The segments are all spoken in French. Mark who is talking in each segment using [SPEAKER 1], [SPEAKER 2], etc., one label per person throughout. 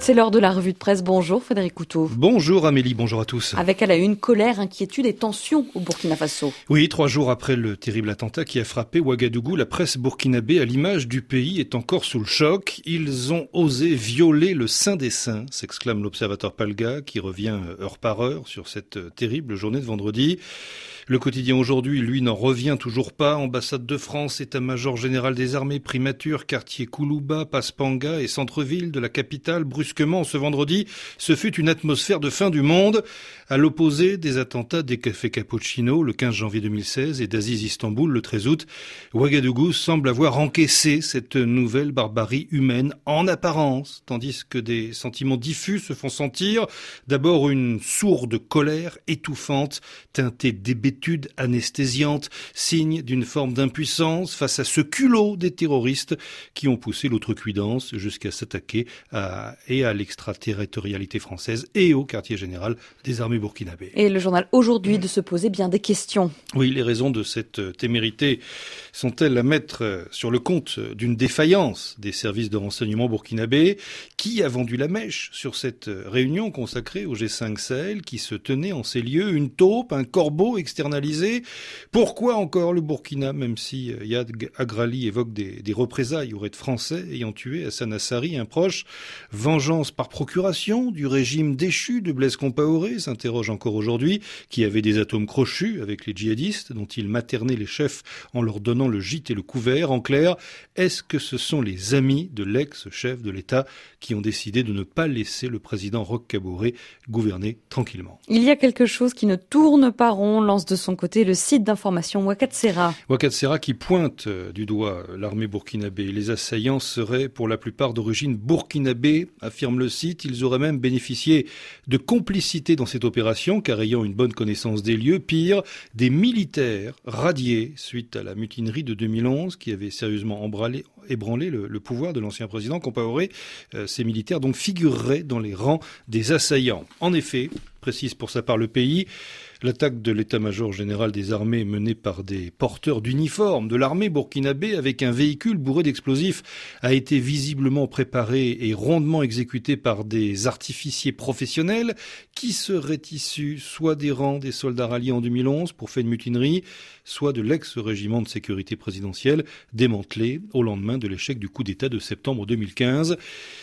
[SPEAKER 1] C'est l'heure de la revue de presse. Bonjour Frédéric Couteau.
[SPEAKER 2] Bonjour Amélie, bonjour à tous.
[SPEAKER 1] Avec à la une, colère, inquiétude et tension au Burkina Faso.
[SPEAKER 2] Oui, 3 jours après le terrible attentat qui a frappé Ouagadougou, la presse burkinabé, à l'image du pays, est encore sous le choc. Ils ont osé violer le Saint des Saints, s'exclame l'observateur Palga, qui revient heure par heure sur cette terrible journée de vendredi. Le quotidien aujourd'hui, lui, n'en revient toujours pas. Ambassade de France, état-major général des armées, primature, quartier Koulouba, Paspanga et centre-ville de la capitale. Brusquement, ce vendredi, ce fut une atmosphère de fin du monde. À l'opposé des attentats des cafés Cappuccino le 15 janvier 2016 et d'Aziz Istanbul le 13 août, Ouagadougou semble avoir encaissé cette nouvelle barbarie humaine en apparence, tandis que des sentiments diffus se font sentir. D'abord une sourde colère étouffante, teintée d'hébétude anesthésiante, signe d'une forme d'impuissance face à ce culot des terroristes qui ont poussé l'outrecuidance jusqu'à s'attaquer à l'extraterritorialité française et au quartier général des armées burkinabées.
[SPEAKER 1] Et le journal aujourd'hui de se poser bien des questions.
[SPEAKER 2] Oui, les raisons de cette témérité sont-elles à mettre sur le compte d'une défaillance des services de renseignement burkinabés? Qui a vendu la mèche sur cette réunion consacrée au G5 Sahel qui se tenait en ces lieux? Une taupe, un corbeau externalisé? Pourquoi encore le Burkina, même si Yad Agrali évoque des représailles auprès de Français ayant tué Hassan Assari, un proche? Vengeance par procuration du régime déchu de Blaise Compaoré, s'interroge encore aujourd'hui, qui avait des atomes crochus avec les djihadistes dont il maternait les chefs en leur donnant le gîte et le couvert. En clair, est-ce que ce sont les amis de l'ex-chef de l'État qui ont décidé de ne pas laisser le président Roch Kaboré gouverner tranquillement?
[SPEAKER 1] Il y a quelque chose qui ne tourne pas rond, lance de son côté le site d'information Ouakatsera.
[SPEAKER 2] Ouakatsera qui pointe du doigt l'armée burkinabé. Les assaillants seraient pour la plupart d'origine burkinabé, affirme le site. Ils auraient même bénéficié de complicité dans cette opération, car ayant une bonne connaissance des lieux. Pire, des militaires radiés suite à la mutinerie de 2011 qui avait sérieusement ébranlé le pouvoir de l'ancien président Compaoré. Ces militaires donc figureraient dans les rangs des assaillants. En effet, précise pour sa part le pays, l'attaque de l'état-major général des armées menée par des porteurs d'uniformes de l'armée burkinabé avec un véhicule bourré d'explosifs a été visiblement préparée et rondement exécutée par des artificiers professionnels qui seraient issus soit des rangs des soldats ralliés en 2011 pour fait de mutinerie, soit de l'ex-régiment de sécurité présidentielle démantelé au lendemain de l'échec du coup d'État de septembre 2015.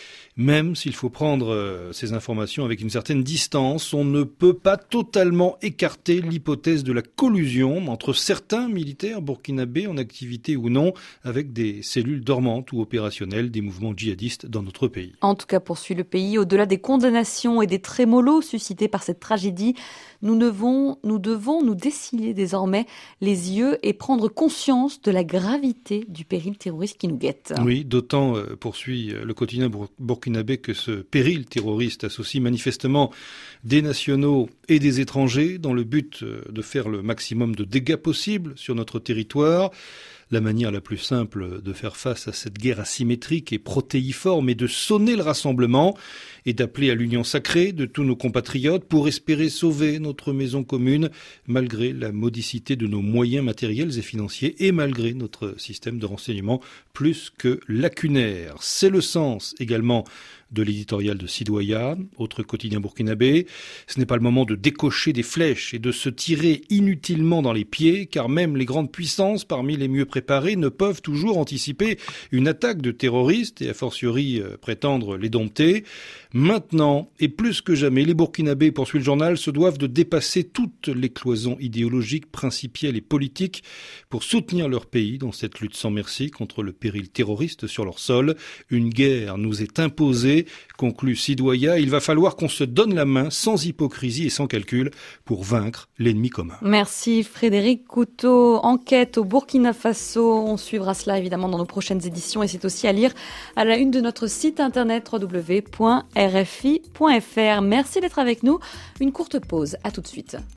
[SPEAKER 2] Même s'il faut prendre ces informations avec une certaine distance, on ne peut pas totalement écarter l'hypothèse de la collusion entre certains militaires burkinabés en activité ou non avec des cellules dormantes ou opérationnelles des mouvements djihadistes dans notre pays.
[SPEAKER 1] En tout cas, poursuit le pays, au-delà des condamnations et des trémolos suscités par cette tragédie, nous devons nous dessiller désormais les yeux et prendre conscience de la gravité du péril terroriste qui nous guette.
[SPEAKER 2] Oui, d'autant, poursuit le quotidien burkinabé, que ce péril terroriste associe manifestement des nationaux et des étrangers dans le but de faire le maximum de dégâts possibles sur notre territoire. La manière la plus simple de faire face à cette guerre asymétrique et protéiforme est de sonner le rassemblement et d'appeler à l'union sacrée de tous nos compatriotes pour espérer sauver notre maison commune malgré la modicité de nos moyens matériels et financiers et malgré notre système de renseignement plus que lacunaire. C'est le sens également de l'éditorial de Sidoya, autre quotidien burkinabé. Ce n'est pas le moment de décocher des flèches et de se tirer inutilement dans les pieds, car même les grandes puissances, parmi les mieux préparées, ne peuvent toujours anticiper une attaque de terroristes et a fortiori prétendre les dompter. Maintenant, et plus que jamais, les Burkinabés, poursuit le journal, se doivent de dépasser toutes les cloisons idéologiques, principielles et politiques pour soutenir leur pays dans cette lutte sans merci contre le péril terroriste sur leur sol. Une guerre nous est imposée, conclut Sidoya. Il va falloir qu'on se donne la main sans hypocrisie et sans calcul pour vaincre l'ennemi commun.
[SPEAKER 1] Merci Frédéric Couteau. Enquête au Burkina Faso. On suivra cela évidemment dans nos prochaines éditions et c'est aussi à lire à la une de notre site internet www.rfi.fr. Merci d'être avec nous. Une courte pause. À tout de suite.